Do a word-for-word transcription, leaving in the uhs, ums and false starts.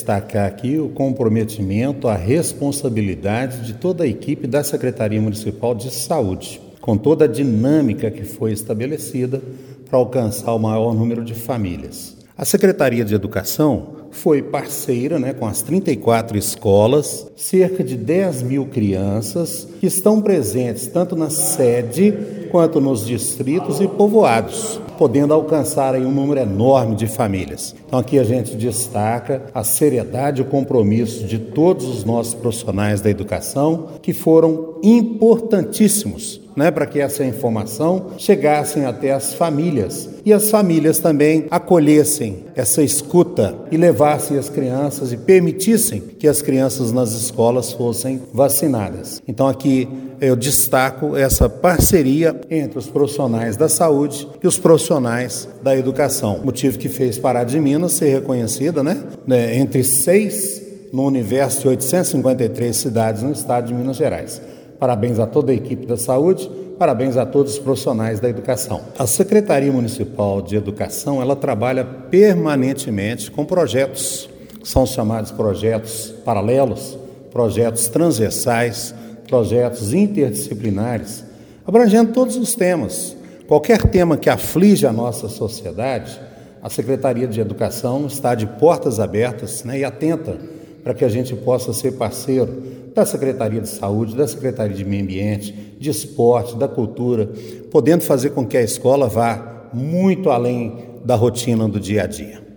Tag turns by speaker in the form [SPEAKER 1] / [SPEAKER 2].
[SPEAKER 1] destacar aqui o comprometimento, a responsabilidade de toda a equipe da Secretaria Municipal de Saúde, com toda a dinâmica que foi estabelecida para alcançar o maior número de famílias. A Secretaria de Educação foi parceira, né, com as trinta e quatro escolas, cerca de dez mil crianças que estão presentes tanto na sede quanto nos distritos e povoados, podendo alcançar aí um número enorme de famílias. Então aqui a gente destaca a seriedade e o compromisso de todos os nossos profissionais da educação, que foram importantíssimos, né, para que essa informação chegasse até as famílias e as famílias também acolhessem essa escuta e levassem as crianças e permitissem que as crianças nas escolas fossem vacinadas. Então aqui eu destaco essa parceria entre os profissionais da saúde e os profissionais da educação, motivo que fez Pará de Minas ser reconhecida, né, né entre seis no universo de oitocentas e cinquenta e três cidades no estado de Minas Gerais. Parabéns a toda a equipe da saúde, parabéns a todos os profissionais da educação. A Secretaria Municipal de Educação, ela trabalha permanentemente com projetos, são chamados projetos paralelos, projetos transversais, projetos interdisciplinares, abrangendo todos os temas. Qualquer tema que aflige a nossa sociedade, a Secretaria de Educação está de portas abertas, né, e atenta para que a gente possa ser parceiro da Secretaria de Saúde, da Secretaria de Meio Ambiente, de Esporte, da Cultura, podendo fazer com que a escola vá muito além da rotina do dia a dia.